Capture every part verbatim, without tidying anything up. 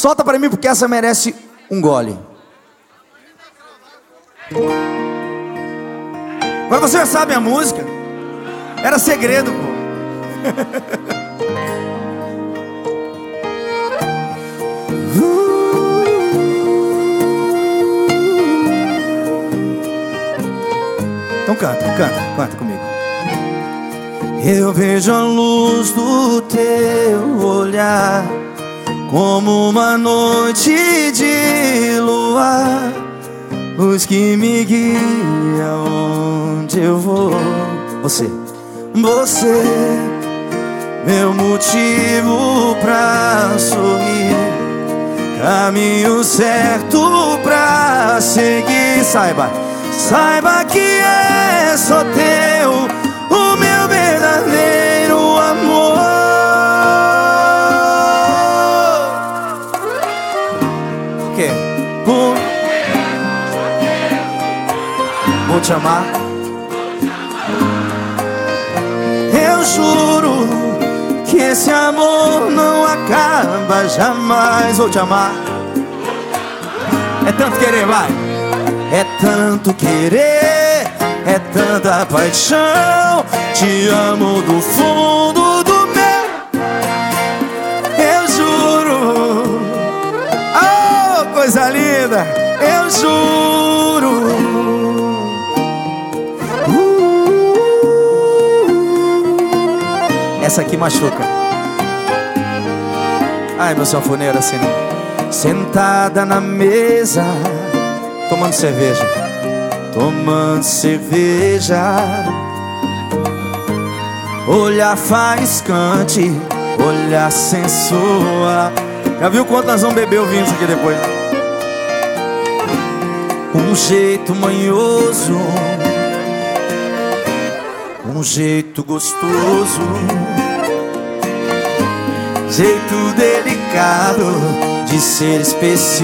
Solta pra mim porque essa merece um gole. Mas você já sabe a música? Era segredo, pô. Então canta, canta, canta comigo. Eu vejo a luz do teu olhar como uma noite de luar, luz que me guia onde eu vou. Você, você, meu motivo pra sorrir, caminho certo pra seguir. Saiba, saiba que é só teu o meu verdadeiro amor. Que? Vou, vou te amar. Eu juro que esse amor não acaba jamais. Vou te amar. É tanto querer, vai. É tanto querer, é tanta paixão. Te amo do fundo do meu. Eu juro. Oh, coisa linda. Eu juro. uh, Essa aqui machuca. Ai, meu sanfoneiro, assim não. Sentada na mesa, tomando cerveja, tomando cerveja, olhar faiscante, olhar sensual. Já viu quanto nós vamos beber ouvindo isso aqui depois? Um jeito manhoso, um jeito gostoso, jeito delicado de ser especial.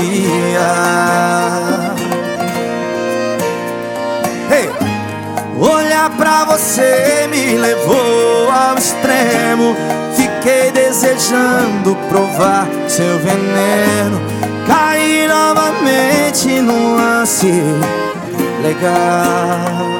Hey! Olhar pra você me levou ao extremo. Fiquei desejando provar seu veneno. Caí novamente num lance legal.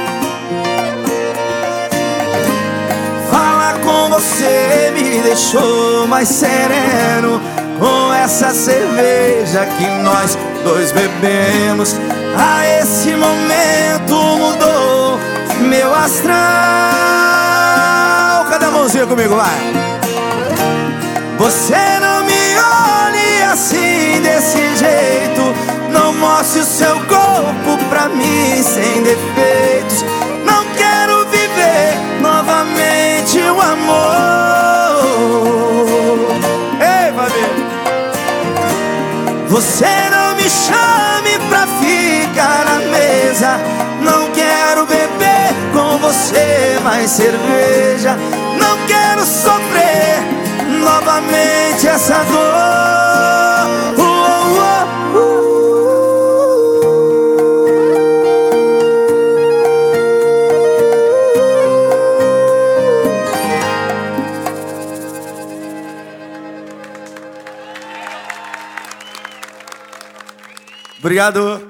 Falar com você me deixou mais sereno. Com essa cerveja que nós dois bebemos, a esse momento mudou meu astral. Cadê a mãozinha comigo, vai? Você não me olhe assim desse jeito. Não mostre o seu corpo pra mim sem defeitos. Não quero viver novamente o amor. Ei, família. Você não me chame pra ficar na mesa. Não quero beber com você mais cerveja. Não quero sofrer novamente essa dor. uh, uh, uh. Obrigado.